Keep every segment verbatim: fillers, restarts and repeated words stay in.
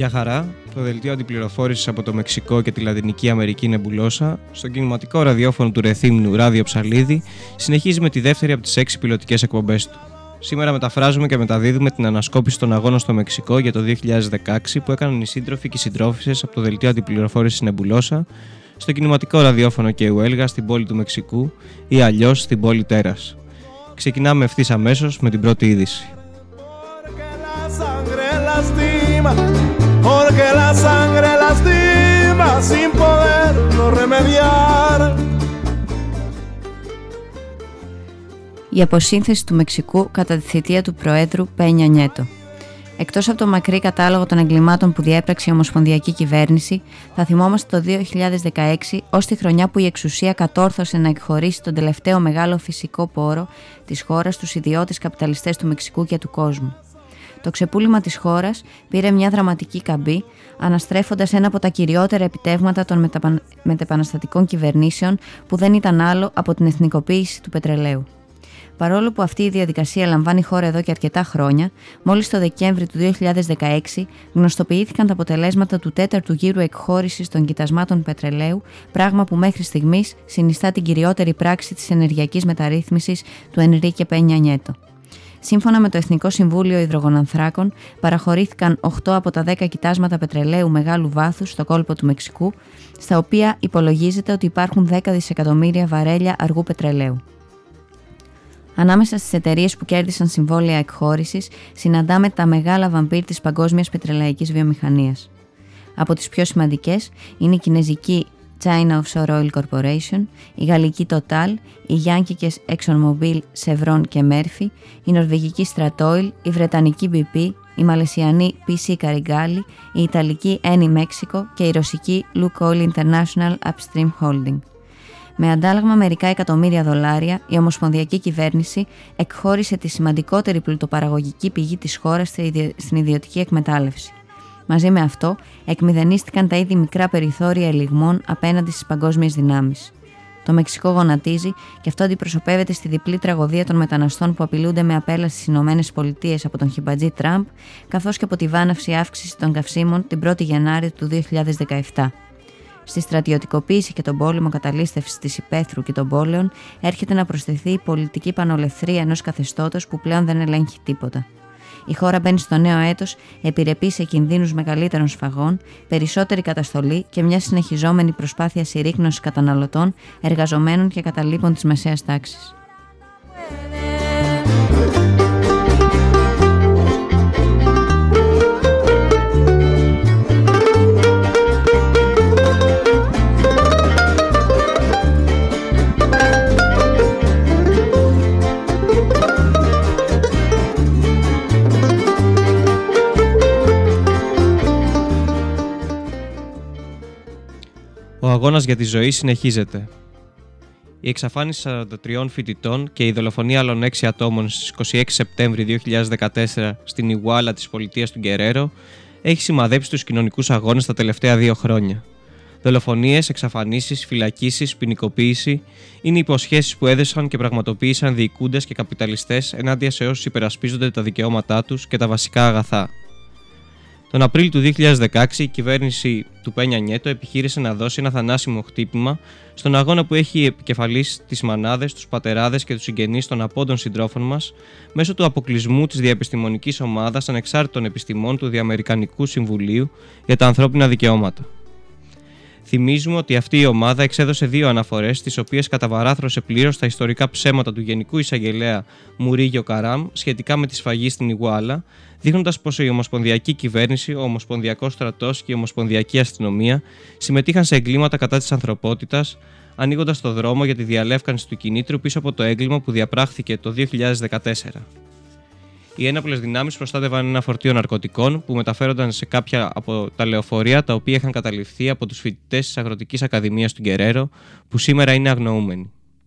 Γεια χαρά, το δελτίο αντιπληροφόρησης από το Μεξικό και τη Λατινική Αμερική Νεμπουλόσα, στο κινηματικό ραδιόφωνο του Ρεθύμνου Ράδιο Ψαλίδη, συνεχίζει με τη δεύτερη από τις έξι πιλωτικές εκπομπές του. Σήμερα μεταφράζουμε και μεταδίδουμε την ανασκόπηση των αγώνων στο Μεξικό για το δύο χιλιάδες δεκαέξι που έκαναν οι σύντροφοι και οι συντρόφισσες από το δελτίο αντιπληροφόρησης Νεμπουλόσα, στο κινηματικό ραδιόφωνο Κεουέλγα στην πόλη του Μεξικού ή αλλιώς στην πόλη Τέρας. Ξεκινάμε ευθύς αμέσως με την πρώτη είδηση. Porque la sangre lastima sin poderlo remediar. Η αποσύνθεση του Μεξικού κατά τη θητεία του Προέδρου Πένια Νιέτο. Εκτός από το μακρύ κατάλογο των εγκλημάτων που διέπραξε η Ομοσπονδιακή Κυβέρνηση, θα θυμόμαστε το δύο χιλιάδες δεκαέξι ως τη χρονιά που η εξουσία κατόρθωσε να εκχωρήσει τον τελευταίο μεγάλο φυσικό πόρο της χώρας στους ιδιώτες καπιταλιστές του Μεξικού και του κόσμου. Το ξεπούλημα της χώρας πήρε μια δραματική καμπή, αναστρέφοντας ένα από τα κυριότερα επιτεύγματα των μεταπα... μετεπαναστατικών κυβερνήσεων που δεν ήταν άλλο από την εθνικοποίηση του πετρελαίου. Παρόλο που αυτή η διαδικασία λαμβάνει χώρα εδώ και αρκετά χρόνια, μόλις το Δεκέμβρη του δύο χιλιάδες δεκαέξι γνωστοποιήθηκαν τα αποτελέσματα του τέταρτου γύρου εκχώρησης των κοιτασμάτων πετρελαίου, πράγμα που μέχρι στιγμής συνιστά την κυριότερη πράξη της ενεργειακής μεταρρύθμισης του Ενρίκε Πένια Νιέτο. Σύμφωνα με το Εθνικό Συμβούλιο Υδρογονανθράκων, παραχωρήθηκαν οκτώ από τα δέκα κοιτάσματα πετρελαίου μεγάλου βάθους στο κόλπο του Μεξικού, στα οποία υπολογίζεται ότι υπάρχουν δέκα δισεκατομμύρια βαρέλια αργού πετρελαίου. Ανάμεσα στις εταιρείες που κέρδισαν συμβόλαια εκχώρησης, συναντάμε τα μεγάλα βαμπύρ της παγκόσμιας πετρελαϊκής βιομηχανίας. Από τις πιο σημαντικές είναι η κινεζική China Offshore Oil Corporation, η γαλλική Total, οι γιάνκικες ExxonMobil, Chevron και Murphy, η νορβηγική Statoil, η βρετανική μπι πι, η μαλαισιανή πι σι Carigali, η ιταλική Eni Mexico και η ρωσική Lukoil International Upstream Holding. Με αντάλλαγμα μερικά εκατομμύρια δολάρια, η Ομοσπονδιακή Κυβέρνηση εκχώρησε τη σημαντικότερη πλουτοπαραγωγική πηγή της χώρας στην ιδιωτική εκμετάλλευση. Μαζί με αυτό, εκμηδενίστηκαν τα ήδη μικρά περιθώρια ελιγμών απέναντι στις παγκόσμιες δυνάμεις. Το Μεξικό γονατίζει και αυτό αντιπροσωπεύεται στη διπλή τραγωδία των μεταναστών που απειλούνται με απέλαση στις Ηνωμένες Πολιτείες από τον χιμπατζή Τραμπ, καθώς και από τη βάναυση αύξηση των καυσίμων την πρώτη Γενάρη του δύο χιλιάδες δεκαεπτά. Στη στρατιωτικοποίηση και τον πόλεμο καταλήστευσης της υπαίθρου και των πόλεων έρχεται να προσθεθεί η πολιτική πανολευθρία ενός καθεστώτος που πλέον δεν ελέγχει τίποτα. Η χώρα μπαίνει στο νέο έτος επιρρεπή σε κινδύνους μεγαλύτερων σφαγών, περισσότερη καταστολή και μια συνεχιζόμενη προσπάθεια συρρίκνωσης καταναλωτών, εργαζομένων και καταλήπων της μεσαίας τάξης. Ο αγώνας για τη ζωή συνεχίζεται. Η εξαφάνιση σαράντα τριών φοιτητών και η δολοφονία άλλων έξι ατόμων στις είκοσι έξι Σεπτέμβρη δύο χιλιάδες δεκατέσσερα στην Ιγουάλα της πολιτείας του Γκερέρο έχει σημαδέψει τους κοινωνικούς αγώνες τα τελευταία δύο χρόνια. Δολοφονίες, εξαφανίσεις, φυλακίσεις, ποινικοποίηση είναι υποσχέσεις που έδεσαν και πραγματοποίησαν διοικούντες και καπιταλιστές ενάντια σε όσους υπερασπίζονται τα δικαιώματά τους και τα βασικά αγαθά. Τον Απρίλιο του δύο χιλιάδες δεκαέξι η κυβέρνηση του Πένια Νιέτο επιχείρησε να δώσει ένα θανάσιμο χτύπημα στον αγώνα που έχει επικεφαλής τις μανάδες, τους πατεράδες και τους συγγενείς των απόντων συντρόφων μας μέσω του αποκλεισμού της διαεπιστημονικής ομάδας ανεξάρτητων επιστημών του Διαμερικανικού Συμβουλίου για τα ανθρώπινα δικαιώματα. Θυμίζουμε ότι αυτή η ομάδα εξέδωσε δύο αναφορές, στις οποίες καταβαράθρωσε πλήρως τα ιστορικά ψέματα του Γενικού Εισαγγελέα Μουρίγιο Καράμ σχετικά με τη σφαγή στην Ιγουάλα, δείχνοντας πως η Ομοσπονδιακή Κυβέρνηση, ο Ομοσπονδιακός Στρατός και η Ομοσπονδιακή Αστυνομία συμμετείχαν σε εγκλήματα κατά της ανθρωπότητας, ανοίγοντας το δρόμο για τη διαλεύκανση του κινήτρου πίσω από το έγκλημα που διαπράχθηκε το δύο χιλιάδες δεκατέσσερα. Οι ένοπλες δυνάμεις προστάτευαν ένα φορτίο ναρκωτικών που μεταφέρονταν σε κάποια από τα λεωφορεία τα οποία είχαν καταληφθεί από τους φοιτητές της Αγροτικής Ακαδημίας του Γκερέρο, που σήμερα είναι αγνοούμενοι.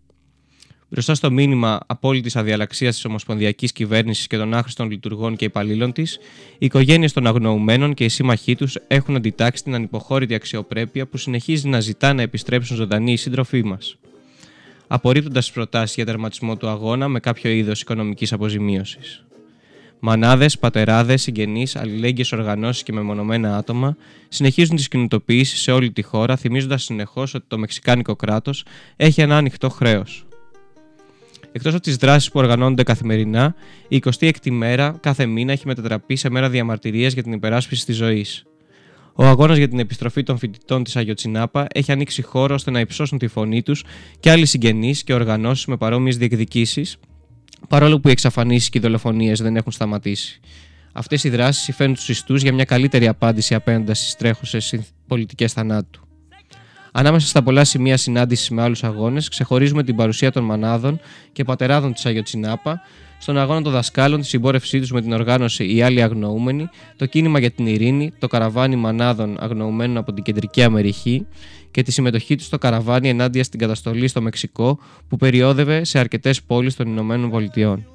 Μπροστά στο μήνυμα απόλυτης αδιαλαξίας της Ομοσπονδιακής Κυβέρνησης και των άχρηστων λειτουργών και υπαλλήλων της, οι οικογένειες των αγνοουμένων και οι σύμμαχοί τους έχουν αντιτάξει την ανυποχώρητη αξιοπρέπεια που συνεχίζει να ζητά να επιστρέψουν ζωντανοί οι σύντροφοί μας, απορρίπτοντας τις προτάσεις για τερματισμό του αγώνα με κάποιο είδος οικονομικής αποζημίωσης. Μανάδες, πατεράδες, συγγενείς, αλληλέγγυες οργανώσεις και μεμονωμένα άτομα συνεχίζουν τις κινητοποιήσεις σε όλη τη χώρα, θυμίζοντας συνεχώς ότι το μεξικάνικο κράτος έχει ένα ανοιχτό χρέος. Εκτός από τις δράσεις που οργανώνονται καθημερινά, η εικοστή έκτη μέρα κάθε μήνα έχει μετατραπεί σε μέρα διαμαρτυρίας για την υπεράσπιση της ζωής. Ο αγώνας για την επιστροφή των φοιτητών της Αγιοτσινάπα έχει ανοίξει χώρο ώστε να υψώσουν τη φωνή τους και άλλοι συγγενείς και οργανώσεις με παρόμοιες διεκδικήσεις, παρόλο που οι εξαφανίσεις και οι δολοφονίες δεν έχουν σταματήσει. Αυτές οι δράσεις υφαίνουν τους ιστούς για μια καλύτερη απάντηση απέναντι στις τρέχουσες πολιτικές θανάτου. Ανάμεσα στα πολλά σημεία συνάντησης με άλλους αγώνες, ξεχωρίζουμε την παρουσία των μανάδων και πατεράδων της Αγιοτσινάπα, στον αγώνα των δασκάλων, τη συμπόρευσή τους με την οργάνωση Οι Άλλοι Αγνοούμενοι, το κίνημα για την ειρήνη, το καραβάνι μανάδων αγνοουμένων από την Κεντρική Αμερική και τη συμμετοχή τους στο καραβάνι ενάντια στην καταστολή στο Μεξικό που περιόδευε σε αρκετές πόλεις των Ηνωμένων Πολιτειών.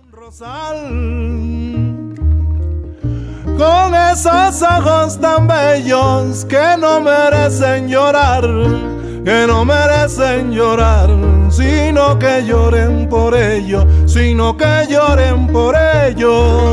Con esos ojos tan bellos que no merecen llorar, que no merecen llorar, sino que lloren por ellos, sino que lloren por ellos.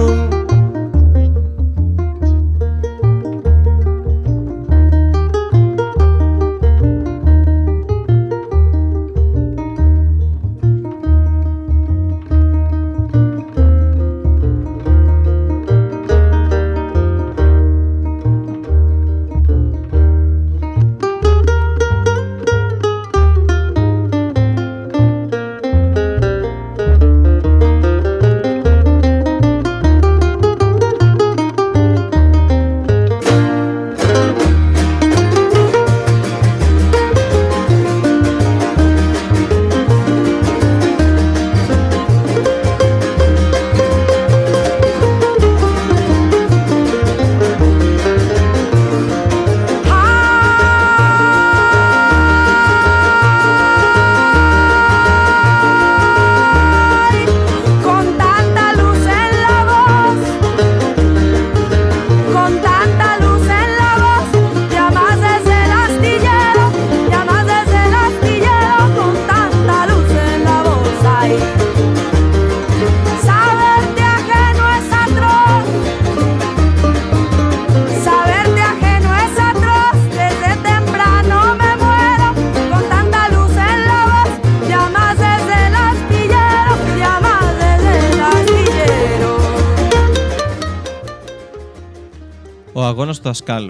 Ο αγώνας του δασκάλου.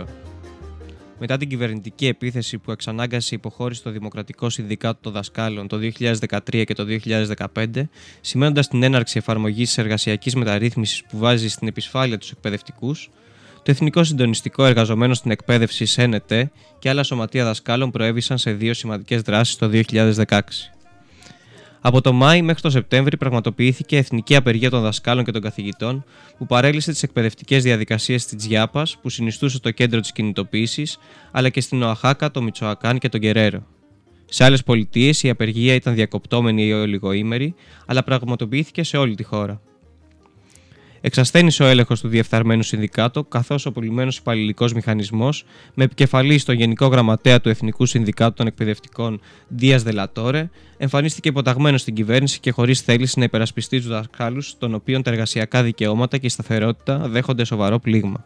Μετά την κυβερνητική επίθεση που εξανάγκασε η υποχώρηση στο Δημοκρατικό Συνδικάτο των Δασκάλων το δύο χιλιάδες δεκατρία και το δύο χιλιάδες δεκαπέντε, σημαίνοντας την έναρξη εφαρμογής της εργασιακής μεταρρύθμισης που βάζει στην επισφάλεια τους εκπαιδευτικούς, το Εθνικό Συντονιστικό Εργαζομένο στην Εκπαίδευση ΣΕΝΕΤΕ και άλλα σωματεία δασκάλων προέβησαν σε δύο σημαντικές δράσεις το δύο χιλιάδες δεκαέξι. Από το Μάη μέχρι το Σεπτέμβρη πραγματοποιήθηκε εθνική απεργία των δασκάλων και των καθηγητών που παρέλυσε τις εκπαιδευτικές διαδικασίες της Τζιάπας που συνιστούσε το κέντρο της κινητοποίησης, αλλά και στην Οαχάκα, το Μιτσοακάν και τον Γκερέρο. Σε άλλες πολιτείες η απεργία ήταν διακοπτόμενη ή ολιγοήμερη, αλλά πραγματοποιήθηκε σε όλη τη χώρα. Εξασθένησε ο έλεγχος του διεφθαρμένου συνδικάτου, καθώς ο πουλημένος υπαλληλικός μηχανισμός, με επικεφαλή στον Γενικό Γραμματέα του Εθνικού Συνδικάτου των Εκπαιδευτικών Δίας Δελατόρε, εμφανίστηκε υποταγμένος στην κυβέρνηση και χωρίς θέληση να υπερασπιστεί τους δασκάλους, των οποίων τα εργασιακά δικαιώματα και η σταθερότητα δέχονται σοβαρό πλήγμα.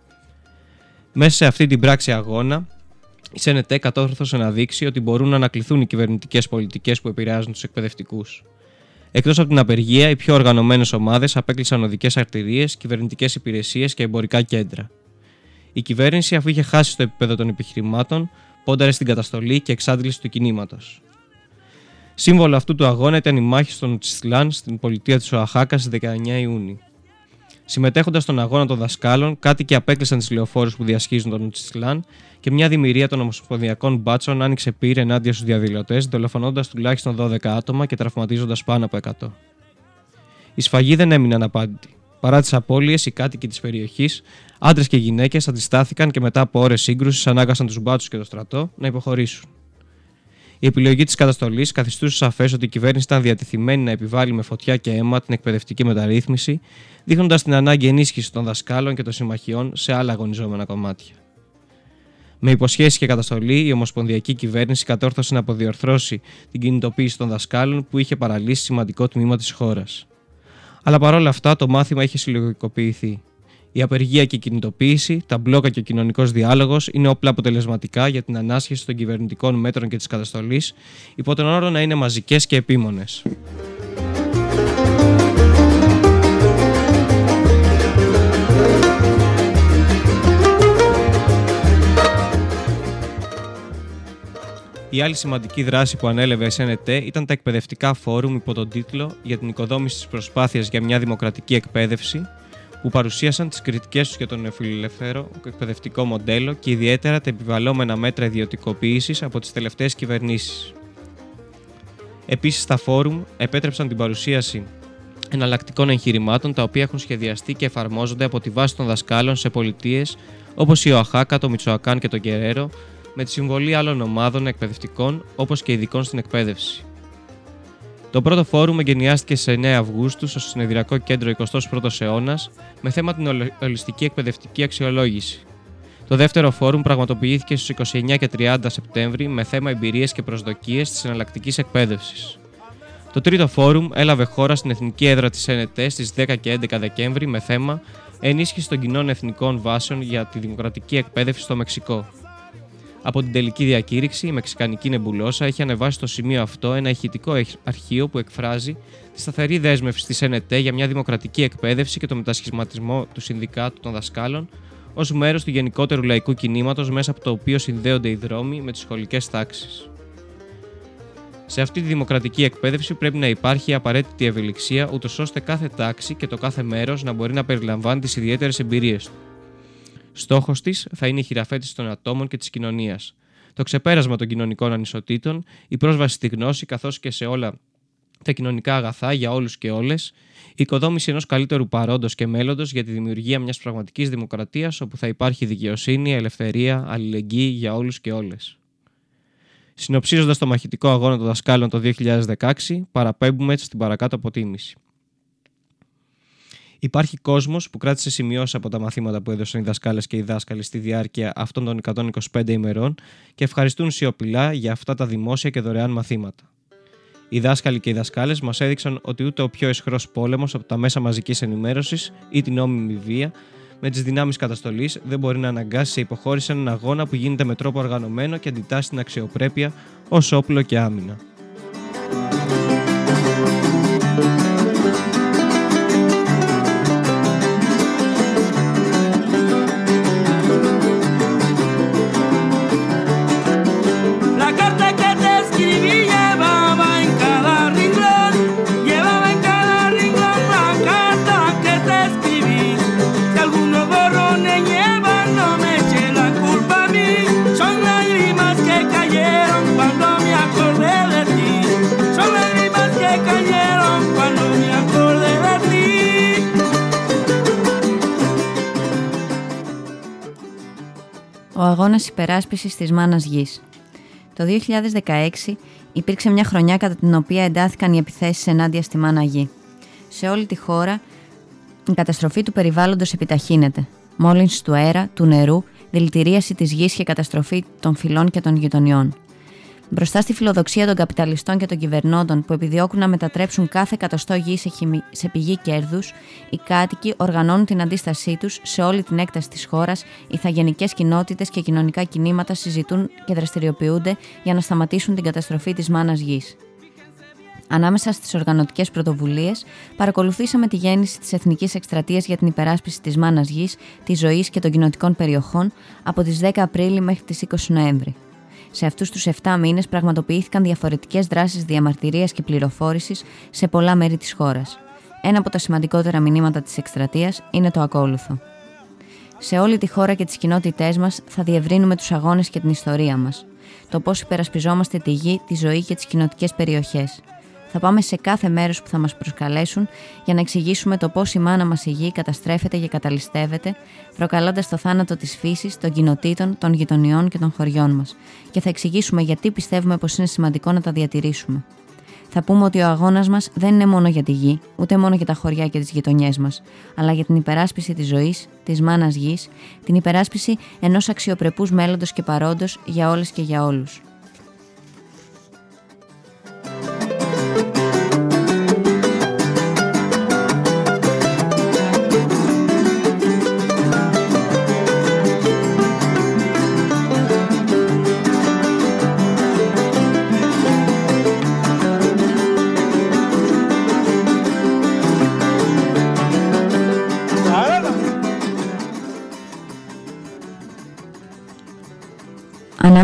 Μέσα σε αυτή την πράξη αγώνα, η ΣΕΝΕΤΕ κατόρθωσε να δείξει ότι μπορούν να ανακληθούν οι κυβερνητικές πολιτικές που επηρεάζουν τους εκπαιδευτικούς. Εκτός από την απεργία, οι πιο οργανωμένες ομάδες απέκλεισαν οδικές αρτηρίες, κυβερνητικές υπηρεσίες και εμπορικά κέντρα. Η κυβέρνηση, αφού είχε χάσει στο επίπεδο των επιχειρημάτων, πόνταρε στην καταστολή και εξάντληση του κινήματος. Σύμβολο αυτού του αγώνα ήταν η μάχη στο Νοτσισλάν στην πολιτεία της Οαχάκα στις δεκαεννέα Ιουνίου. Συμμετέχοντας στον αγώνα των δασκάλων, κάτοικοι απέκλεισαν τις λεωφόρους που διασχίζουν τον Νοτσισλάν και μια δημιουργία των ομοσπονδιακών μπάτσων άνοιξε πύρ ενάντια στους διαδηλωτές, δολοφονώντας τουλάχιστον δώδεκα άτομα και τραυματίζοντας πάνω από εκατό. Η σφαγή δεν έμεινε αναπάντητη. Παρά τις απώλειες, οι κάτοικοι της περιοχής, άντρες και γυναίκες, αντιστάθηκαν και μετά από ώρες σύγκρουσης ανάγκασαν τους μπάτσους και το στρατό να υποχωρήσουν. Η επιλογή της καταστολής καθιστούσε σαφές ότι η κυβέρνηση ήταν διατεθειμένη να επιβάλλει με φωτιά και αίμα την εκπαιδευτική μεταρρύθμιση, δείχνοντας την ανάγκη ενίσχυσης των δασκάλων και των συμμαχιών σε άλλα αγωνιζόμενα κομμάτια. Με υποσχέσεις και καταστολή, η ομοσπονδιακή κυβέρνηση κατόρθωσε να αποδιορθώσει την κινητοποίηση των δασκάλων που είχε παραλύσει σημαντικό τμήμα της χώρας. Αλλά παρόλα αυτά το μάθημα έχει συλλογικοποιηθεί. Η απεργία και η κινητοποίηση, τα μπλόκα και ο κοινωνικός διάλογος είναι όπλα αποτελεσματικά για την ανάσχεση των κυβερνητικών μέτρων και της καταστολής, υπό τον όρο να είναι μαζικές και επίμονες. Η άλλη σημαντική δράση που ανέλαβε η ες εν ι τι ήταν τα εκπαιδευτικά φόρουμ υπό τον τίτλο «Για την οικοδόμηση της προσπάθειας για μια δημοκρατική εκπαίδευση», που παρουσίασαν τις κριτικές τους για τον νεοφιλελεύθερο εκπαιδευτικό μοντέλο και ιδιαίτερα τα επιβαλλόμενα μέτρα ιδιωτικοποίησης από τις τελευταίες κυβερνήσεις. Επίσης, τα φόρουμ επέτρεψαν την παρουσίαση εναλλακτικών εγχειρημάτων τα οποία έχουν σχεδιαστεί και εφαρμόζονται από τη βάση των δασκάλων σε πολιτείες όπως η Οαχάκα, το Μιτσοακάν και το Γκερέρο, με τη συμβολή άλλων ομάδων εκπαιδευτικών όπως και ειδικών στην εκπαίδευση. Το πρώτο φόρουμ εγκαινιάστηκε στις εννέα Αυγούστου στο Συνεδριακό Κέντρο εικοστός πρώτος αιώνας με θέμα την ολιστική εκπαιδευτική αξιολόγηση. Το δεύτερο φόρουμ πραγματοποιήθηκε στους είκοσι εννέα και τριάντα Σεπτέμβρη με θέμα εμπειρίες και προσδοκίες της εναλλακτικής εκπαίδευσης. Το τρίτο φόρουμ έλαβε χώρα στην εθνική έδρα της ες εν ι τι στις δέκα και έντεκα Δεκέμβρη με θέμα ενίσχυση των κοινών εθνικών βάσεων για τη δημοκρατική εκπαίδευση στο Μεξικό. Από την τελική διακήρυξη, η Μεξικανική Νεμπουλόσα έχει ανεβάσει στο σημείο αυτό ένα ηχητικό αρχείο που εκφράζει τη σταθερή δέσμευση της ες εν ι τι για μια δημοκρατική εκπαίδευση και το μετασχηματισμό του Συνδικάτου των Δασκάλων ως μέρος του γενικότερου λαϊκού κινήματος μέσα από το οποίο συνδέονται οι δρόμοι με τις σχολικές τάξεις. Σε αυτή τη δημοκρατική εκπαίδευση πρέπει να υπάρχει απαραίτητη ευελιξία, ούτως ώστε κάθε τάξη και το κάθε μέρος να μπορεί να περιλαμβάνει τις ιδιαίτερες εμπειρίες του. Στόχος της θα είναι η χειραφέτηση των ατόμων και της κοινωνίας, το ξεπέρασμα των κοινωνικών ανισοτήτων, η πρόσβαση στη γνώση καθώς και σε όλα τα κοινωνικά αγαθά για όλους και όλες, η οικοδόμηση ενός καλύτερου παρόντος και μέλλοντος για τη δημιουργία μιας πραγματικής δημοκρατίας όπου θα υπάρχει δικαιοσύνη, ελευθερία, αλληλεγγύη για όλους και όλες. Συνοψίζοντας το μαχητικό αγώνα των δασκάλων το δύο χιλιάδες δεκαέξι, παραπέμπουμε έτσι στην παρακάτω αποτίμηση. Υπάρχει κόσμος που κράτησε σημειώσεις από τα μαθήματα που έδωσαν οι δασκάλες και οι δάσκαλοι στη διάρκεια αυτών των εκατόν είκοσι πέντε ημερών και ευχαριστούν σιωπηλά για αυτά τα δημόσια και δωρεάν μαθήματα. Οι δάσκαλοι και οι δασκάλες μας έδειξαν ότι ούτε ο πιο αισχρός πόλεμος από τα μέσα μαζικής ενημέρωσης ή την νόμιμη βία με τις δυνάμεις καταστολής δεν μπορεί να αναγκάσει σε υποχώρηση έναν αγώνα που γίνεται με τρόπο οργανωμένο και αντιτάσσει την αξιοπρέπεια ως όπλο και άμυνα. Ο αγώνας υπεράσπισης της μάνας γης. Το δύο χιλιάδες δεκαέξι υπήρξε μια χρονιά κατά την οποία εντάθηκαν οι επιθέσεις ενάντια στη μάνα γη. Σε όλη τη χώρα η καταστροφή του περιβάλλοντος επιταχύνεται. Μόλυνση του αέρα, του νερού, δηλητηρίαση της γης και καταστροφή των φυλών και των γειτονιών. Μπροστά στη φιλοδοξία των καπιταλιστών και των κυβερνώντων που επιδιώκουν να μετατρέψουν κάθε εκατοστό γη σε, χυμι... σε πηγή κέρδους, οι κάτοικοι οργανώνουν την αντίστασή τους σε όλη την έκταση της χώρας, ηθαγενικές κοινότητες και κοινωνικά κινήματα συζητούν και δραστηριοποιούνται για να σταματήσουν την καταστροφή της μάνας γης. Ανάμεσα στις οργανωτικές πρωτοβουλίες, παρακολουθήσαμε τη γέννηση της Εθνικής Εκστρατείας για την Υπεράσπιση της Μάνας Γης, της Ζωής και των Κοινοτικών Περιοχών από τις δέκα Απρίλη μέχρι τις είκοσι Νοέμβρη. Σε αυτούς τους επτά μήνες πραγματοποιήθηκαν διαφορετικές δράσεις διαμαρτυρίας και πληροφόρησης σε πολλά μέρη της χώρας. Ένα από τα σημαντικότερα μηνύματα της εκστρατείας είναι το ακόλουθο. Σε όλη τη χώρα και τις κοινότητές μας θα διευρύνουμε τους αγώνες και την ιστορία μας. Το πώς υπερασπιζόμαστε τη γη, τη ζωή και τις κοινοτικές περιοχές. Θα πάμε σε κάθε μέρος που θα μας προσκαλέσουν για να εξηγήσουμε το πώς η μάνα μας η γη καταστρέφεται και καταλυστεύεται, προκαλώντας το θάνατο της φύσης, των κοινοτήτων, των γειτονιών και των χωριών μας. Και θα εξηγήσουμε γιατί πιστεύουμε πως είναι σημαντικό να τα διατηρήσουμε. Θα πούμε ότι ο αγώνας μας δεν είναι μόνο για τη γη, ούτε μόνο για τα χωριά και τις γειτονιές μας, αλλά για την υπεράσπιση της ζωής, της μάνας γης, την υπεράσπιση ενός αξιοπρεπούς μέλλοντος και παρόντος για όλες και για όλους.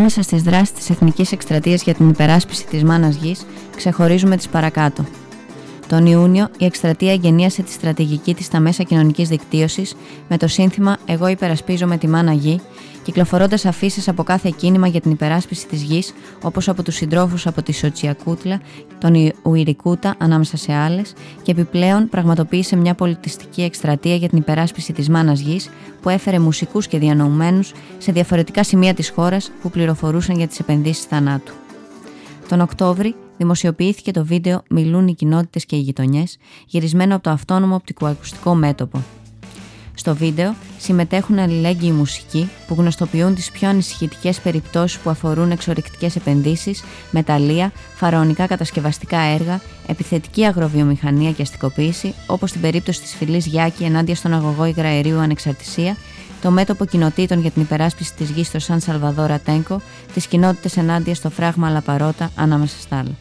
Ανάμεσα στις δράσεις της Εθνικής Εκστρατείας για την Υπεράσπιση της Μάνας Γης ξεχωρίζουμε τις παρακάτω. Τον Ιούνιο, η εκστρατεία εγγενίασε τη στρατηγική της στα μέσα κοινωνικής δικτύωσης με το σύνθημα «Εγώ υπερασπίζομαι τη Μάνα Γη», κυκλοφορώντας αφήσεις από κάθε κίνημα για την υπεράσπιση της γης, όπως από τους συντρόφους από τη Σοτσιακούτλα, τον Ουιρικούτα, ανάμεσα σε άλλες, και επιπλέον πραγματοποίησε μια πολιτιστική εκστρατεία για την υπεράσπιση της Μάνας Γης, που έφερε μουσικούς και διανοουμένους σε διαφορετικά σημεία της χώρας που πληροφορούσαν για τις επενδύσεις θανάτου. Τον Οκτώβρη, δημοσιοποιήθηκε το βίντεο «Μιλούν οι κοινότητες και οι γειτονιές», γυρισμένο από το αυτόνομο οπτικοακουστικό μέτωπο. Στο βίντεο συμμετέχουν αλληλέγγυοι μουσικοί που γνωστοποιούν τις πιο ανησυχητικές περιπτώσεις που αφορούν εξορρυκτικές επενδύσεις, μεταλλεία, φαραωνικά κατασκευαστικά έργα, επιθετική αγροβιομηχανία και αστικοποίηση, όπως στην περίπτωση της φυλής Γιάκη ενάντια στον αγωγό υγραερίου Ανεξαρτησία, το μέτωπο κοινοτήτων για την υπεράσπιση της γης στο Σαν Σαλβαδόρ Ατένκο, τις κοινότητες ενάντια στο φράγμα Λαπαρότα ανάμεσα στα άλλα.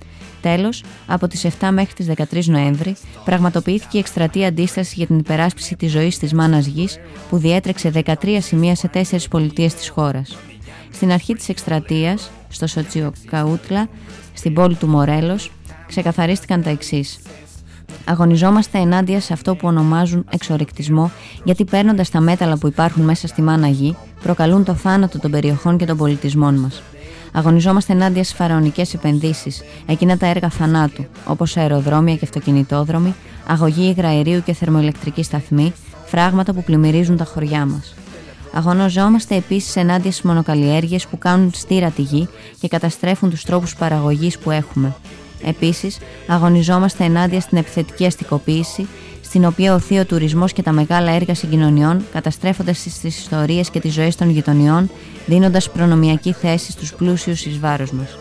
Τέλος, από τις επτά μέχρι τις δεκατρείς Νοέμβρη, πραγματοποιήθηκε η εκστρατεία αντίστασης για την υπεράσπιση της ζωής της Μάνας Γης, που διέτρεξε δεκατρία σημεία σε τέσσερις πολιτείες της χώρας. Στην αρχή της εκστρατείας, στο Σοτσιακούτλα, στην πόλη του Μορέλος, ξεκαθαρίστηκαν τα εξής. Αγωνιζόμαστε ενάντια σε αυτό που ονομάζουν εξορρυκτισμό, γιατί παίρνοντας τα μέταλλα που υπάρχουν μέσα στη Μάνα Γη, προκαλούν το θάνατο των περιοχών και των πολιτισμών μας. Αγωνιζόμαστε ενάντια στις φαραωνικές επενδύσεις, εκείνα τα έργα θανάτου, όπως αεροδρόμια και αυτοκινητόδρομοι, αγωγή υγραερίου και θερμοελεκτρική σταθμή, φράγματα που πλημμυρίζουν τα χωριά μας. Αγωνιζόμαστε επίσης ενάντια στις μονοκαλλιέργειες που κάνουν στήρα τη γη και καταστρέφουν τους τρόπους παραγωγής που έχουμε. Επίσης, αγωνιζόμαστε ενάντια στην επιθετική αστικοποίηση, στην οποία οθεί ο τουρισμός και τα μεγάλα έργα συγκοινωνιών, καταστρέφοντας τις ιστορίες και τις ζωές των γειτονιών, δίνοντας προνομιακή θέση στους πλούσιους εις βάρος μας.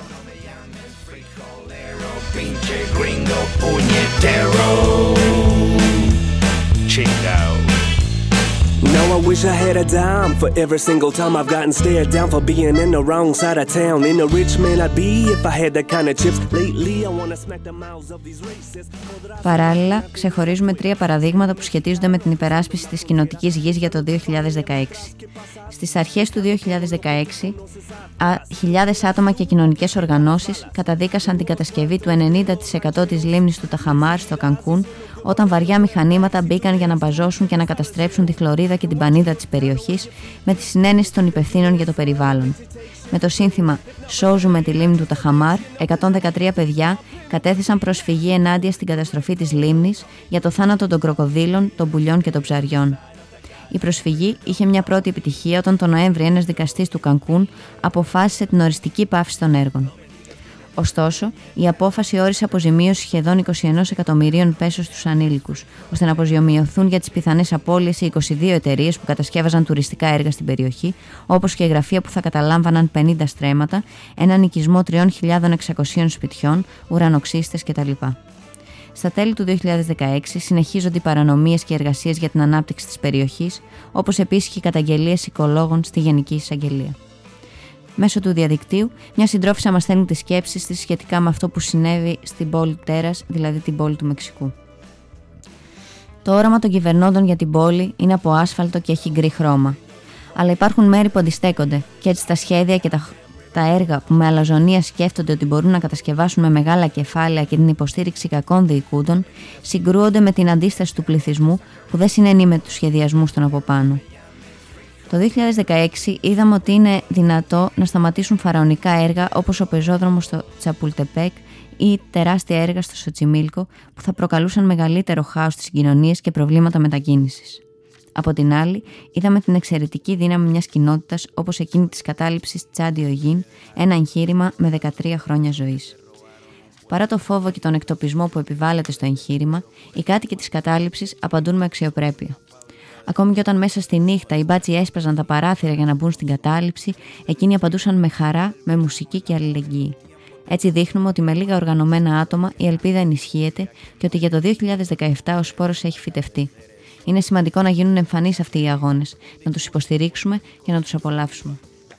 Now I wish I had a dime for every single time I've gotten stared down for being in the wrong side of town. In a rich man I'd be if I had that kind of chips. Lately I wanna smack the mouths of these racists. Παράλληλα, ξεχωρίζουμε τρία παραδείγματα που σχετίζονται με την υπεράσπιση της κοινοτικής γης για το δύο χιλιάδες δεκαέξι. Στις αρχές του δύο χιλιάδες δεκαέξι, α, χιλιάδες άτομα και κοινωνικές οργανώσεις καταδίκασαν την κατασκευή του ενενήντα τοις εκατό της λίμνης του Ταχαμάρ στο Κανκούν, όταν βαριά μηχανήματα μπήκαν για να μπαζώσουν και να καταστρέψουν τη χλωρίδα και την πανίδα της περιοχής με τη συνένεση των υπευθύνων για το περιβάλλον. Με το σύνθημα «Σώζουμε τη λίμνη του Ταχαμάρ», εκατόν δεκατρία παιδιά κατέθεσαν προσφυγή ενάντια στην καταστροφή της λίμνης για το θάνατο των κροκοδίλων, των πουλιών και των ψαριών. Η προσφυγή είχε μια πρώτη επιτυχία όταν τον Νοέμβρη ένας δικαστής του Κανκούν αποφάσισε την οριστική πάυση των έργων. Ωστόσο, η απόφαση όρισε αποζημίωση σχεδόν είκοσι ένα εκατομμυρίων πέσο στους ανήλικους, ώστε να αποζημιωθούν για τις πιθανές απώλειες οι είκοσι δύο εταιρείες που κατασκεύαζαν τουριστικά έργα στην περιοχή, όπως και γραφεία που θα καταλάμβαναν πενήντα στρέμματα, έναν οικισμό τρεις χιλιάδες εξακόσιων σπιτιών, ουρανοξύστες κτλ. Στα τέλη του δύο χιλιάδες δεκαέξι συνεχίζονται οι παρανομίες και εργασίες για την ανάπτυξη της περιοχής, όπως επίσης και οι καταγγελίες οικολόγων στη Γενική Εισαγγελία. Μέσω του διαδικτύου, μια συντρόφισσα μας στέλνει τις σκέψεις της σχετικά με αυτό που συνέβη στην πόλη Τέρας, δηλαδή την πόλη του Μεξικού. Το όραμα των κυβερνώντων για την πόλη είναι από άσφαλτο και έχει γκρι χρώμα. Αλλά υπάρχουν μέρη που αντιστέκονται, και έτσι τα σχέδια και τα, τα έργα που με αλαζονία σκέφτονται ότι μπορούν να κατασκευάσουν με μεγάλα κεφάλαια και την υποστήριξη κακών διοικούντων, συγκρούονται με την αντίσταση του πληθυσμού που δεν συνενεί με τους σχεδιασμούς των από πάνω. Το δύο χιλιάδες δεκαέξι είδαμε ότι είναι δυνατό να σταματήσουν φαραωνικά έργα όπως ο πεζόδρομος στο Τσαπουλτεπέκ ή τεράστια έργα στο Σοτσιμίλκο που θα προκαλούσαν μεγαλύτερο χάος στις κοινωνίες και προβλήματα μετακίνησης. Από την άλλη, είδαμε την εξαιρετική δύναμη μιας κοινότητας όπως εκείνη της κατάληψης Τσάντιο Γιν, ένα εγχείρημα με δεκατρία χρόνια ζωής. Παρά το φόβο και τον εκτοπισμό που επιβάλλεται στο εγχείρημα, οι κάτοικοι της κατάληψης απαντούν με αξιοπρέπεια. Ακόμη και όταν μέσα στη νύχτα οι μπάτσοι έσπαζαν τα παράθυρα για να μπουν στην κατάληψη, εκείνοι απαντούσαν με χαρά, με μουσική και αλληλεγγύη. Έτσι δείχνουμε ότι με λίγα οργανωμένα άτομα η ελπίδα ενισχύεται και ότι για το δύο χιλιάδες δεκαεπτά ο σπόρος έχει φυτευτεί. Είναι σημαντικό να γίνουν εμφανείς αυτοί οι αγώνες, να τους υποστηρίξουμε και να τους απολαύσουμε.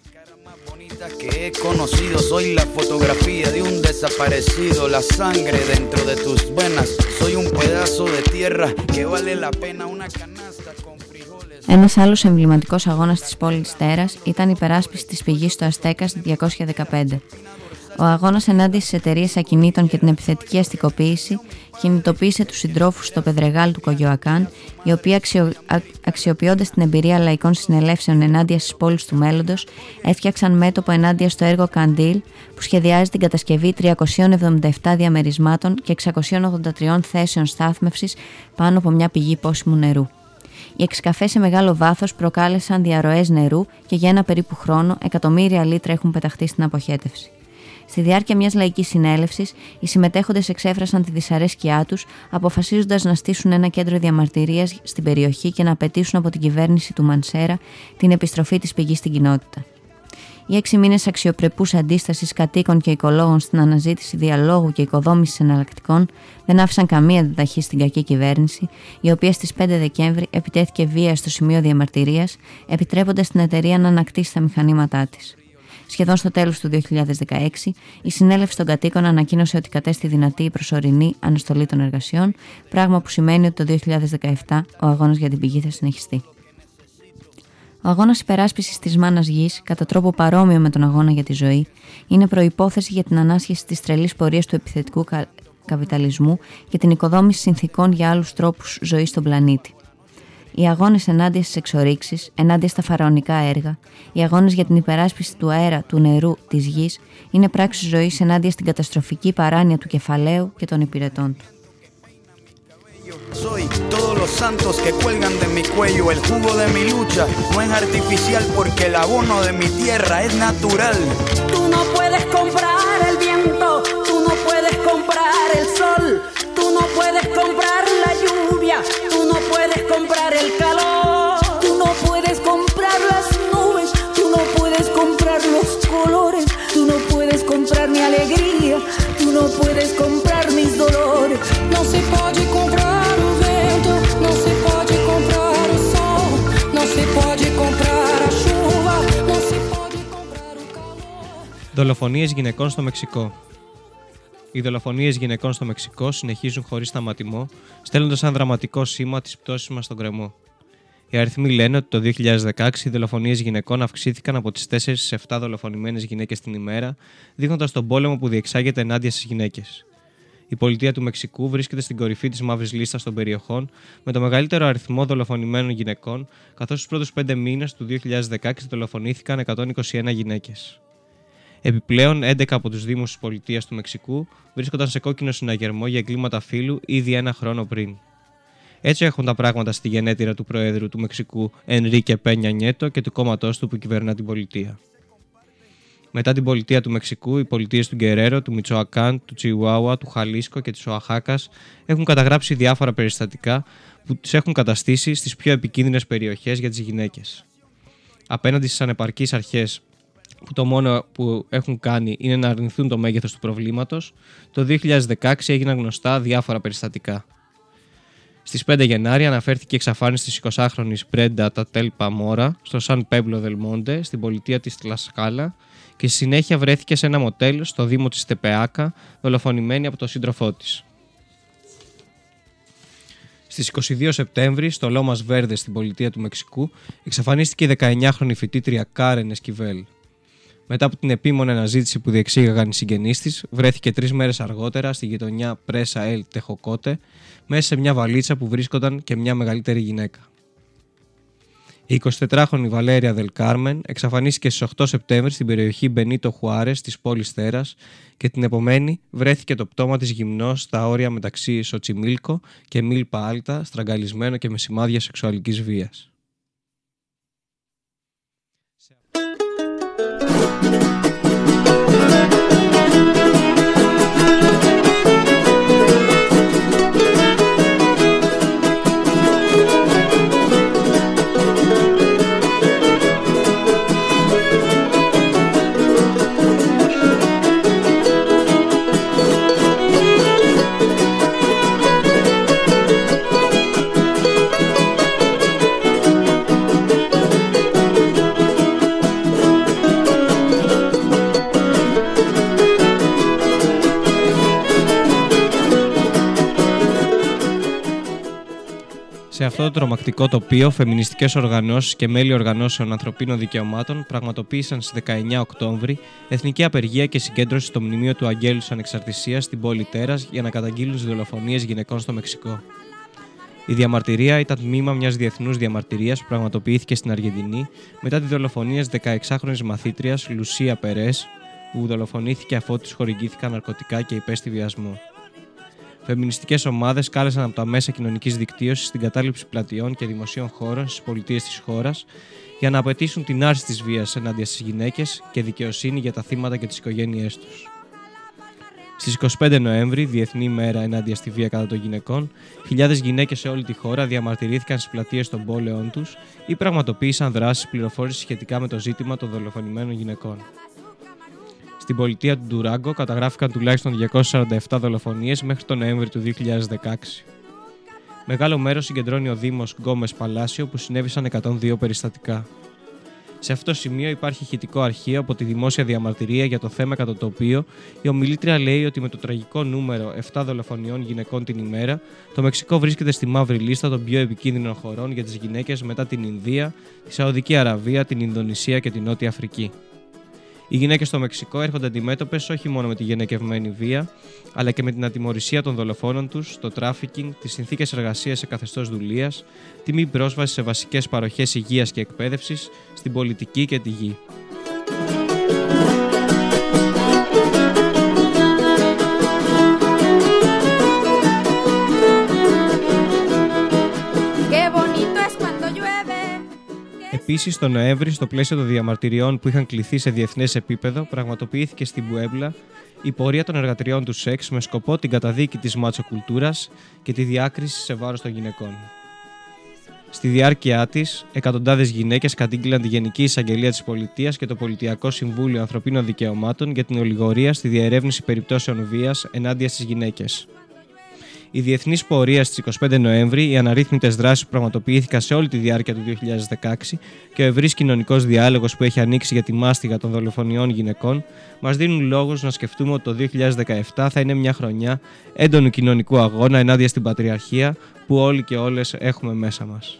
Que he conocido, soy la fotografía de un desaparecido, la sangre dentro de tus venas, soy un pedazo de tierra que vale la pena una canasta con frijoles. Ένας άλλος εμβληματικός αγώνας της πόλης Τέρας ήταν η υπεράσπιση της πηγής στο Αστέκας διακόσια δεκαπέντε. Ο αγώνας ενάντια στις εταιρείες ακινήτων και την επιθετική αστικοποίηση κινητοποίησε τους συντρόφους στο Πεδρεγάλ του Κογιοακάν, οι οποίοι αξιο... αξιοποιώντας την εμπειρία λαϊκών συνελεύσεων ενάντια στις πόλεις του μέλλοντος, έφτιαξαν μέτωπο ενάντια στο έργο Καντήλ, που σχεδιάζει την κατασκευή τριακοσίων εβδομήντα επτά διαμερισμάτων και εξακοσίων ογδόντα τρία θέσεων στάθμευσης πάνω από μια πηγή πόσιμου νερού. Οι εξκαφές σε μεγάλο βάθος προκάλεσαν διαρροές νερού και για ένα περίπου χρόνο εκατομμύρια λίτρα έχουν πεταχτεί στην αποχέτευση. Στη διάρκεια μιας λαϊκής συνέλευσης, οι συμμετέχοντες εξέφρασαν τη δυσαρέσκειά τους, αποφασίζοντας να στήσουν ένα κέντρο διαμαρτυρίας στην περιοχή και να απαιτήσουν από την κυβέρνηση του Μανσέρα την επιστροφή της πηγής στην κοινότητα. Οι έξι μήνες αξιοπρεπούς αντίστασης κατοίκων και οικολόγων στην αναζήτηση διαλόγου και οικοδόμησης εναλλακτικών δεν άφησαν καμία διδαχή στην κακή κυβέρνηση, η οποία στις πέντε Δεκέμβρη επιτέθηκε βία στο σημείο διαμαρτυρίας, επιτρέποντας την εταιρεία να ανακτήσει τα μηχανήματά της. Σχεδόν στο τέλος του δύο χιλιάδες δεκαέξι, η συνέλευση των κατοίκων ανακοίνωσε ότι κατέστη δυνατή η προσωρινή αναστολή των εργασιών, πράγμα που σημαίνει ότι το δύο χιλιάδες δεκαεπτά ο αγώνας για την πηγή θα συνεχιστεί. Ο αγώνας υπεράσπισης της μάνας γης, κατά τρόπο παρόμοιο με τον αγώνα για τη ζωή, είναι προϋπόθεση για την ανάσχεση της τρελής πορείας του επιθετικού κα... καπιταλισμού και την οικοδόμηση συνθηκών για άλλους τρόπους ζωής στον πλανήτη. Οι αγώνες ενάντια στις εξορίξεις, ενάντια στα φαραωνικά έργα, οι αγώνες για την υπεράσπιση του αέρα, του νερού, της γης, είναι πράξεις ζωής ενάντια στην καταστροφική παράνοια του κεφαλαίου και των υπηρετών του. Soy todos los santos que cuelgan de mi cuello. El jugo de mi lucha no es artificial porque el abono de mi tierra es natural. Tú no puedes comprar el viento, tú no puedes comprar el sol, tú no puedes comprar la lluvia, tú no puedes comprar el calor, tú no puedes comprar las nubes, tú no puedes comprar los colores, tú no puedes comprar mi alegría, tú no puedes comprar mis dolores. No se puede comprar não se pode comprar o sol, não se pode comprar a chuva, não se pode comprar o calor. Δολοφονίες γυναικών στο Μεξικό. Οι δολοφονίες γυναικών στο Μεξικό συνεχίζουν χωρίς σταματημό, στέλνοντας ένα δραματικό σήμα της πτώσης μας στον κρεμό. Οι αριθμοί λένε ότι το δύο χιλιάδες δεκαέξι οι δολοφονίες γυναικών αυξήθηκαν από τις τέσσερις στις επτά δολοφονημένες γυναίκες την ημέρα, δείχνοντας τον πόλεμο που διεξάγεται ενάντια στις γυναίκες. Η πολιτεία του Μεξικού βρίσκεται στην κορυφή της μαύρης λίστας των περιοχών με το μεγαλύτερο αριθμό δολοφονημένων γυναικών, καθώς στους πρώτους πέντε μήνες του δύο χιλιάδες δεκαέξι δολοφονήθηκαν εκατόν είκοσι ένα γυναίκες. Επιπλέον, έντεκα από τους δήμους της πολιτείας του Μεξικού βρίσκονταν σε κόκκινο συναγερμό για εγκλήματα φύλου ήδη ένα χρόνο πριν. Έτσι έχουν τα πράγματα στη γενέτειρα του Προέδρου του Μεξικού Ενρίκε Πένια Νιέτο και του κόμματός του που κυβερνά την πολιτεία. Μετά την πολιτεία του Μεξικού, οι πολιτείες του Γκερέρο, του Μιτσοακάν, του Τσιουάουα, του Χαλίσκο και της Οαχάκας έχουν καταγράψει διάφορα περιστατικά που τις έχουν καταστήσει στις πιο επικίνδυνες περιοχές για τις γυναίκες. Απέναντι στις ανεπαρκείς αρχές που το μόνο που έχουν κάνει είναι να αρνηθούν το μέγεθος του προβλήματος, το δύο χιλιάδες δεκαέξι έγιναν γνωστά διάφορα περιστατικά. Στις πέντε Γενάρη αναφέρθηκε η εξαφάνιση της εικοσάχρονης Μπρέντα Τατέλ Παμόρα στο Σαν Πέμπλο Δελ Μόντε στην πολιτεία της Τλασκάλα και στη συνέχεια βρέθηκε σε ένα μοτέλ στο δήμο της Τεπεάκα, δολοφονημένη από τον σύντροφό της. Στις είκοσι δύο Σεπτέμβρη, στο Λόμας Βέρδε στην πολιτεία του Μεξικού, εξαφανίστηκε η δεκαεννιάχρονη φοιτήτρια Κάρεν Εσκιβέλ. Μετά από την επίμονη αναζήτηση που διεξήγαγαν οι συγγενείς της, βρέθηκε τρεις μέρες αργότερα στη γειτονιά Πρέσα Ελ Τεχοκότε, μέσα σε μια βαλίτσα που βρίσκονταν και μια μεγαλύτερη γυναίκα. Η εικοσιτετράχρονη Βαλέρια Δελ Κάρμεν εξαφανίστηκε στις οκτώ Σεπτέμβρη στην περιοχή Μπενίτο Χουάρες της πόλης Τέρας και την επομένη βρέθηκε το πτώμα της γυμνός στα όρια μεταξύ Σοτσιμίλκο και Μίλπα Άλτα, στραγγαλισμένο και με σημάδια σεξουαλικής βίας. Σε αυτό το τρομακτικό τοπίο, φεμινιστικές οργανώσεις και μέλη οργανώσεων ανθρωπίνων δικαιωμάτων πραγματοποίησαν στις δεκαεννέα Οκτώβρη εθνική απεργία και συγκέντρωση στο μνημείο του Αγγέλου της Ανεξαρτησίας στην πόλη Τέρας για να καταγγείλουν τις δολοφονίες γυναικών στο Μεξικό. Η διαμαρτυρία ήταν τμήμα μιας διεθνούς διαμαρτυρίας που πραγματοποιήθηκε στην Αργεντινή μετά τη δολοφονία της δεκαεξάχρονης μαθήτριας Λουσία Περές, που δολοφονήθηκε αφού της χορηγήθηκαν ναρκωτικά και υπέστη βιασμό. Φεμινιστικές ομάδες κάλεσαν από τα μέσα κοινωνικής δικτύωσης στην κατάληψη πλατειών και δημοσίων χώρων στις πολιτείες της χώρας για να απαιτήσουν την άρση της βίας ενάντια στις γυναίκες και δικαιοσύνη για τα θύματα και τις οικογένειές τους. Στις είκοσι πέντε Νοέμβρη, Διεθνή ημέρα ενάντια στη βία κατά των γυναικών, χιλιάδες γυναίκες σε όλη τη χώρα διαμαρτυρήθηκαν στις πλατείες των πόλεων τους ή πραγματοποίησαν δράσεις πληροφόρησης σχετικά με το ζήτημα των δολοφονημένων γυναικών. Στην πολιτεία του Ντουράγκο καταγράφηκαν τουλάχιστον διακόσιες σαράντα επτά δολοφονίες μέχρι τον Νοέμβρη του δύο χιλιάδες δεκαέξι. Μεγάλο μέρος συγκεντρώνει ο Δήμος Γκόμες Παλάσιο, που συνέβησαν εκατόν δύο περιστατικά. Σε αυτό το σημείο υπάρχει ηχητικό αρχείο από τη δημόσια διαμαρτυρία για το θέμα, κατά το οποίο η ομιλήτρια λέει ότι με το τραγικό νούμερο επτά δολοφονιών γυναικών την ημέρα, το Μεξικό βρίσκεται στη μαύρη λίστα των πιο επικίνδυνων χωρών για τις γυναίκες μετά την Ινδία, τη Σαουδική Αραβία, την Ινδονησία και την Νότια Αφρική. Οι γυναίκες στο Μεξικό έρχονται αντιμέτωπες όχι μόνο με τη γενικευμένη βία, αλλά και με την ατιμωρησία των δολοφόνων τους, το τράφικινγκ, τις συνθήκες εργασίας σε καθεστώς δουλείας, τη μη πρόσβαση σε βασικές παροχές υγείας και εκπαίδευσης, στην πολιτική και τη γη. Επίσης, τον Νοέμβρη, στο πλαίσιο των διαμαρτυριών που είχαν κληθεί σε διεθνές επίπεδο, πραγματοποιήθηκε στην Πουέμπλα η πορεία των εργατριών του σεξ με σκοπό την καταδίκη της μάτσο-κουλτούρας και τη διάκριση σε βάρος των γυναικών. Στη διάρκεια της, εκατοντάδες γυναίκες κατήγγειλαν τη Γενική Εισαγγελία της Πολιτείας και το Πολιτιακό Συμβούλιο Ανθρωπίνων Δικαιωμάτων για την ολιγορία στη διερεύνηση περιπτώσεων βίας ενάντια στις γυναίκες. Η διεθνής πορεία στις είκοσι πέντε Νοέμβρη, οι αναρρύθμιτες δράσεις που πραγματοποιήθηκαν σε όλη τη διάρκεια του δύο χιλιάδες δεκαέξι και ο ευρύς κοινωνικός διάλογος που έχει ανοίξει για τη μάστιγα των δολοφονιών γυναικών, μας δίνουν λόγους να σκεφτούμε ότι το δύο χιλιάδες δεκαεπτά θα είναι μια χρονιά έντονου κοινωνικού αγώνα ενάντια στην πατριαρχία που όλοι και όλες έχουμε μέσα μας.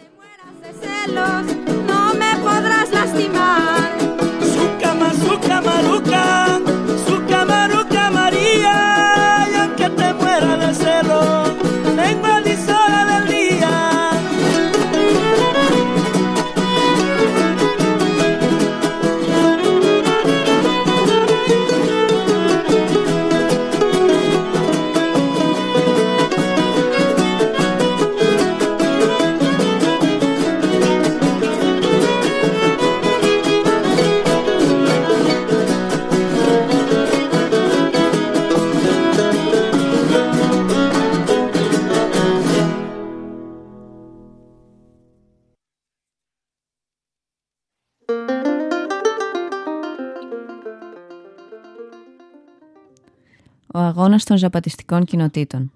Ο αγώνας των ζαπατιστικών κοινοτήτων.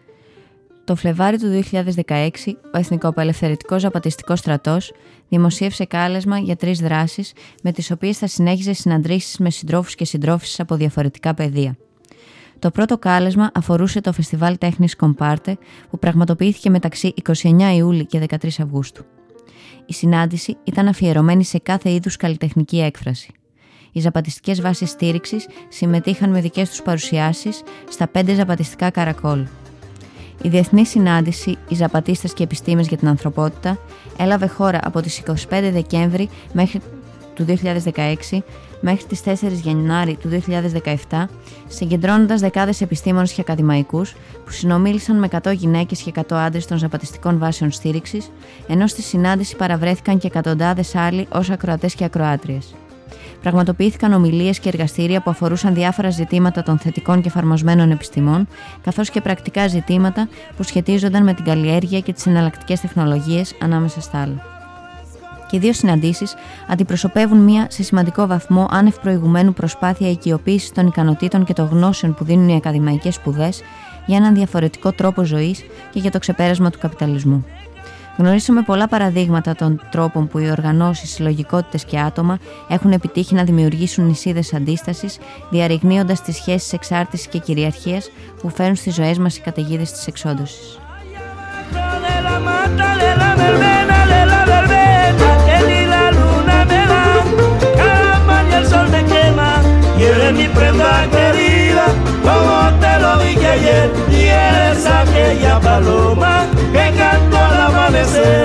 Το Φλεβάρι του δύο χιλιάδες δεκαέξι, ο Εθνικοαπελευθερωτικός Ζαπατιστικός Στρατός δημοσίευσε κάλεσμα για τρεις δράσεις, με τις οποίες θα συνέχιζε συναντήσεις με συντρόφους και συντρόφισσες από διαφορετικά πεδία. Το πρώτο κάλεσμα αφορούσε το φεστιβάλ τέχνης Κομπάρτε, που πραγματοποιήθηκε μεταξύ εικοστή ενάτη Ιούλη και δεκατρείς Αυγούστου. Η συνάντηση ήταν αφιερωμένη σε κάθε είδους καλλιτεχνική έκφραση. Οι ζαπατιστικές βάσεις στήριξης συμμετείχαν με δικές τους παρουσιάσεις στα πέντε ζαπατιστικά καρακόλ. Η διεθνή συνάντηση «Οι Ζαπατίστες και Επιστήμες για την Ανθρωπότητα» έλαβε χώρα από τις εικοστή πέμπτη Δεκέμβρη μέχρι του δύο χιλιάδες δεκαέξι μέχρι τις τέσσερις Γενάρη του δύο χιλιάδες δεκαεπτά, συγκεντρώνοντας δεκάδες επιστήμονες και ακαδημαϊκούς που συνομίλησαν με εκατό γυναίκες και εκατό άντρες των ζαπατιστικών βάσεων στήριξης, ενώ στη συνάντηση παραβρέθηκαν και εκατοντάδες άλλοι ως ακροατές και ακροάτριες. Πραγματοποιήθηκαν ομιλίες και εργαστήρια που αφορούσαν διάφορα ζητήματα των θετικών και εφαρμοσμένων επιστημών, καθώς και πρακτικά ζητήματα που σχετίζονταν με την καλλιέργεια και τις εναλλακτικές τεχνολογίες, ανάμεσα στα άλλα. Και οι δύο συναντήσεις αντιπροσωπεύουν μια σε σημαντικό βαθμό άνευ προηγουμένου προσπάθεια οικειοποίησης των ικανοτήτων και των γνώσεων που δίνουν οι ακαδημαϊκές σπουδές για έναν διαφορετικό τρόπο ζωής και για το ξεπέρασμα του καπιταλισμού. Γνωρίσαμε πολλά παραδείγματα των τρόπων που οι οργανώσεις, συλλογικότητες και άτομα έχουν επιτύχει να δημιουργήσουν νησίδες αντίστασης, διαρριγνύοντας τις σχέσεις εξάρτησης και κυριαρχίας που φέρνουν στις ζωές μας οι καταιγίδες της εξόντωσης. prenda querida, como te lo dije ayer, y eres aquella paloma que cantó al amanecer.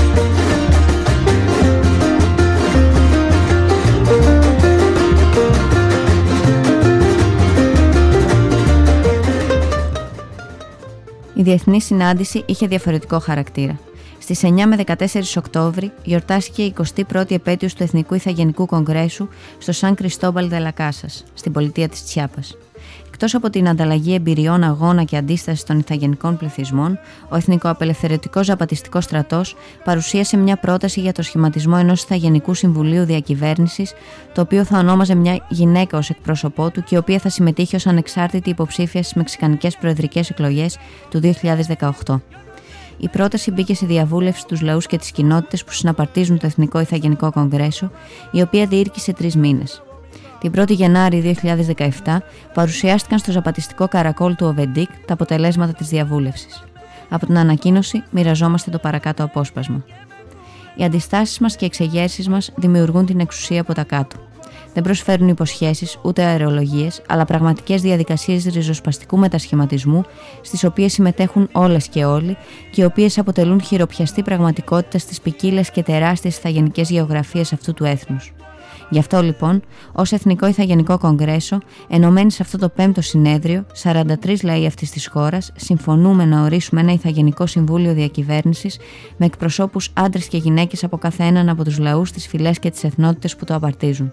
Η διεθνή συνάντηση είχε διαφορετικό χαρακτήρα. Στις εννιά με δεκατέσσερις Οκτώβρη γιορτάστηκε η εικοστή πρώτη επέτειος του Εθνικού Ιθαγενικού Κογκρέσου στο Σαν Κριστόμπαλ δε λα Κάσας, στην πολιτεία της Τσιάπας. Εκτός από την ανταλλαγή εμπειριών, αγώνα και αντίσταση των ιθαγενικών πληθυσμών, ο Εθνικοαπελευθερωτικός Ζαπατιστικός Στρατός παρουσίασε μια πρόταση για το σχηματισμό ενός Ιθαγενικού Συμβουλίου Διακυβέρνησης, το οποίο θα ονόμαζε μια γυναίκα ως εκπρόσωπό του και η οποία θα συμμετείχε ως ανεξάρτητη υποψήφια στις μεξικανικές προεδρικές εκλογές του δύο χιλιάδες δεκαοκτώ. Η πρόταση μπήκε σε διαβούλευση στους λαούς και τις κοινότητες που συναπαρτίζουν το Εθνικό Ιθαγενικό Κογκρέσο, η οποία διήρκησε τρεις μήνες. Την πρώτη Γενάρη δύο χιλιάδες δεκαεπτά παρουσιάστηκαν στο ζαπατιστικό καρακόλ του Οβεντίκ τα αποτελέσματα της διαβούλευσης. Από την ανακοίνωση μοιραζόμαστε το παρακάτω απόσπασμα. Οι αντιστάσεις μας και εξεγέρσεις μας δημιουργούν την εξουσία από τα κάτω. Δεν προσφέρουν υποσχέσεις ούτε αερολογίες, αλλά πραγματικές διαδικασίες ριζοσπαστικού μετασχηματισμού, στις οποίες συμμετέχουν όλες και όλοι και οι οποίες αποτελούν χειροπιαστή πραγματικότητα στις ποικίλες και τεράστιες ιθαγενικές γεωγραφίες αυτού του έθνους. Γι' αυτό λοιπόν, ως Εθνικό Ιθαγενικό Κογκρέσο, ενωμένοι σε αυτό το πέμπτο συνέδριο, σαράντα τρεις λαοί αυτής της χώρας, συμφωνούμε να ορίσουμε ένα Ιθαγενικό Συμβούλιο Διακυβέρνησης με εκπροσώπους άντρες και γυναίκες από κάθε έναν από τους λαούς, τις φυλές και τις εθνότητες που το απαρτίζουν.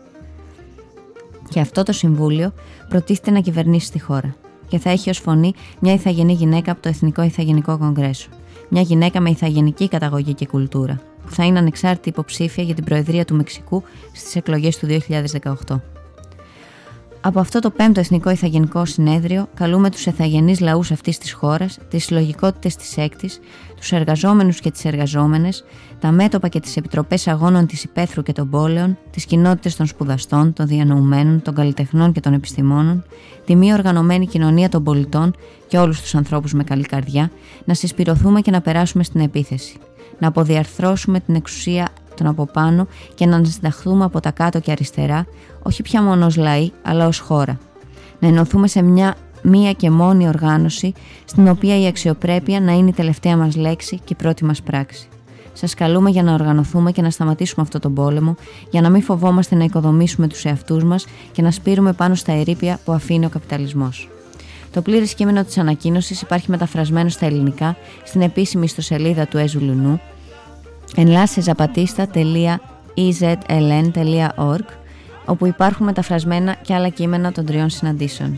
Και αυτό το Συμβούλιο προτίθεται να κυβερνήσει τη χώρα και θα έχει ως φωνή μια ιθαγενή γυναίκα από το Εθνικό Ιθαγενικό Κογκρέσο. Μια γυναίκα με ιθαγενική καταγωγή και κουλτούρα, που θα είναι ανεξάρτητη υποψήφια για την Προεδρία του Μεξικού στις εκλογές του δύο χιλιάδες δεκαοκτώ. Από αυτό το πέμπτο Εθνικό Ιθαγενικό Συνέδριο καλούμε τους ηθαγενείς λαούς αυτής της χώρας, τις συλλογικότητες της έκτης, τους εργαζόμενους και τις εργαζόμενες, τα μέτωπα και τις επιτροπές αγώνων της υπαίθρου και των πόλεων, τις κοινότητες των σπουδαστών, των διανοουμένων, των καλλιτεχνών και των επιστημόνων, τη μη οργανωμένη κοινωνία των πολιτών και όλους τους ανθρώπους με καλή καρδιά, να συσπηρωθούμε και να περάσουμε στην επίθεση. Να αποδιαρθρώσουμε την εξουσία των από πάνω και να συνταχθούμε από τα κάτω και αριστερά, όχι πια μόνο ως λαοί, αλλά ως χώρα. Να ενωθούμε σε μια μία και μόνη οργάνωση, στην οποία η αξιοπρέπεια να είναι η τελευταία μας λέξη και η πρώτη μας πράξη. Σας καλούμε για να οργανωθούμε και να σταματήσουμε αυτό τον πόλεμο, για να μην φοβόμαστε να οικοδομήσουμε τους εαυτούς μας και να σπείρουμε πάνω στα ερείπια που αφήνει ο καπιταλισμός. Το πλήρες κείμενο της ανακοίνωσης υπάρχει μεταφρασμένο στα ελληνικά στην επίσημη ιστοσελίδα του Εζουλουνού enlace zapatista τελεία e z l n τελεία org, όπου υπάρχουν μεταφρασμένα και άλλα κείμενα των τριών συναντήσεων.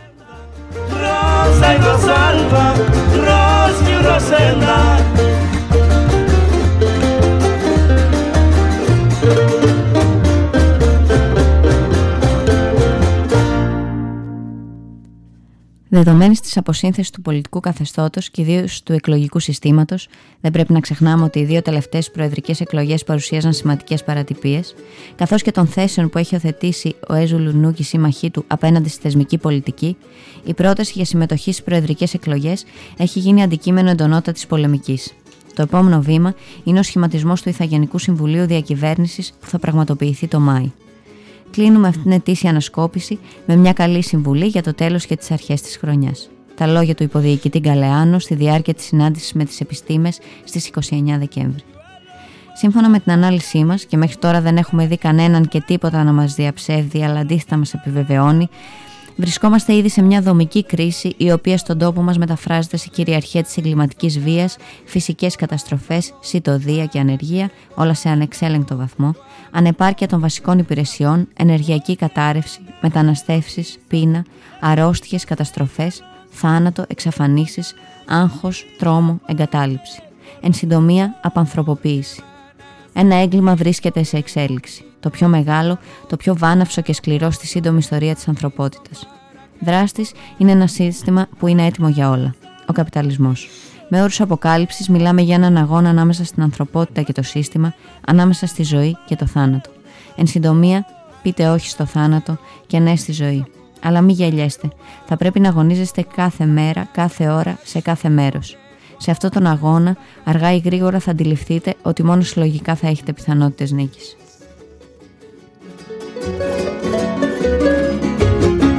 Δεδομένης της αποσύνθεσης του πολιτικού καθεστώτος και ιδίως του εκλογικού συστήματος, δεν πρέπει να ξεχνάμε ότι οι δύο τελευταίες προεδρικές εκλογές παρουσίαζαν σημαντικές παρατυπίες, καθώς και των θέσεων που έχει οθετήσει ο Εζουλουνού και η σύμμαχοί του απέναντι στη θεσμική πολιτική, η πρόταση για συμμετοχή στις προεδρικές εκλογές έχει γίνει αντικείμενο εντονότατης πολεμικής. Το επόμενο βήμα είναι ο σχηματισμός του Ιθαγενικού Συμβουλίου Διακυβέρνησης που θα πραγματοποιηθεί το Μάη. Κλείνουμε αυτήν την ετήσια ανασκόπηση με μια καλή συμβουλή για το τέλος και τις αρχές της χρονιάς. Τα λόγια του υποδιοικητή Γκαλεάνο στη διάρκεια της συνάντησης με τις επιστήμες στις είκοσι εννέα Δεκέμβρη. Σύμφωνα με την ανάλυση μας, και μέχρι τώρα δεν έχουμε δει κανέναν και τίποτα να μας διαψεύδει, αλλά αντίθετα μας επιβεβαιώνει, βρισκόμαστε ήδη σε μια δομική κρίση, η οποία στον τόπο μας μεταφράζεται σε κυριαρχία της εγκληματικής βίας, φυσικές καταστροφές, σιτοδεία και ανεργία, όλα σε ανεξέλεγκτο βαθμό, ανεπάρκεια των βασικών υπηρεσιών, ενεργειακή κατάρρευση, μεταναστεύσεις, πείνα, αρρώστιες, καταστροφές, θάνατο, εξαφανίσεις, άγχος, τρόμο, εγκατάλειψη. Εν συντομία, απανθρωποποίηση. Ένα έγκλημα βρίσκεται σε εξέλιξη. Το πιο μεγάλο, το πιο βάναυσο και σκληρό στη σύντομη ιστορία της ανθρωπότητας. Δράστης είναι ένα σύστημα που είναι έτοιμο για όλα. Ο καπιταλισμός. Με όρους αποκάλυψης μιλάμε για έναν αγώνα ανάμεσα στην ανθρωπότητα και το σύστημα, ανάμεσα στη ζωή και το θάνατο. Εν συντομία, πείτε όχι στο θάνατο και ναι στη ζωή. Αλλά μην γελιέστε. Θα πρέπει να αγωνίζεστε κάθε μέρα, κάθε ώρα, σε κάθε μέρος. Σε αυτόν τον αγώνα, αργά ή γρήγορα θα αντιληφθείτε ότι μόνο συλλογικά θα έχετε πιθανότητες νίκης.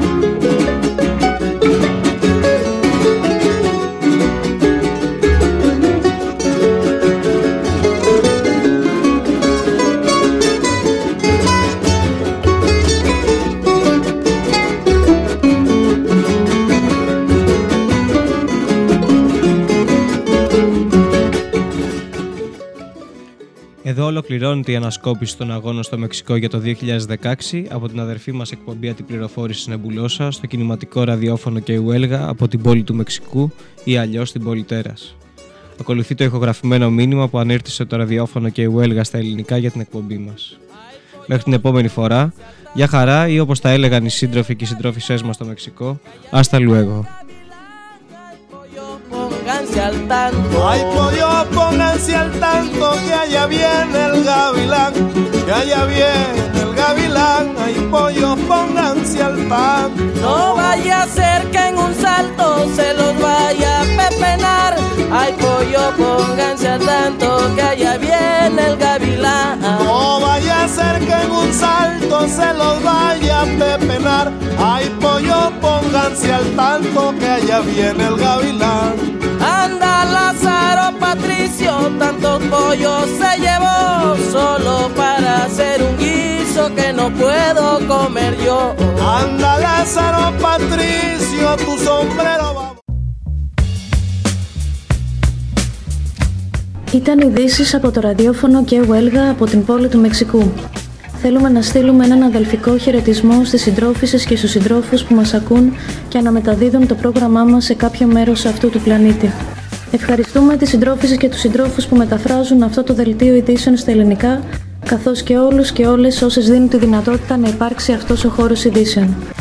Εδώ ολοκληρώνεται η ανασκόπηση των αγώνων στο Μεξικό για το δύο χιλιάδες δεκαέξι από την αδερφή μας εκπομπή Αντιπληροφόρησης Νεμπουλόσα στο κινηματικό ραδιόφωνο και Ουέλγα από την πόλη του Μεξικού ή αλλιώς την πόλη Τέρας. Ακολουθεί το ηχογραφημένο μήνυμα που ανήρτησε το ραδιόφωνο και Ουέλγα στα ελληνικά για την εκπομπή μας. Μέχρι την επόμενη φορά, για χαρά ή όπως τα έλεγαν οι σύντροφοι και οι συντρόφισσές μας στο Μεξικό, hasta luego. Ay, pollo, pónganse al tanto que allá viene el gavilán, que allá viene el gavilán. Ay, pollo, pónganse al tanto. No vaya a ser que en un salto se los vaya a pepenar. Ay, pollo, pónganse al tanto que allá viene el gavilán. No vaya a ser que en un salto se los vaya a pepenar. Ay, pollo, pónganse al tanto que allá viene el gavilán. Anda Lázaro Patricio, tantos pollos se llevó solo para hacer un guiso que no puedo comer yo. Anda Lázaro Patricio, tu sombrero va. Ήταν ειδήσεις από το ραδιόφωνο και Ουέλγα από την πόλη του Μεξικού. Θέλουμε να στείλουμε έναν αδελφικό χαιρετισμό στις συντρόφισσες και στους συντρόφους που μας ακούν και αναμεταδίδουν το πρόγραμμά μας σε κάποιο μέρος αυτού του πλανήτη. Ευχαριστούμε τις συντρόφισσες και τους συντρόφους που μεταφράζουν αυτό το δελτίο ειδήσεων στα ελληνικά, καθώς και όλους και όλες όσες δίνουν τη δυνατότητα να υπάρξει αυτός ο χώρος ειδήσεων.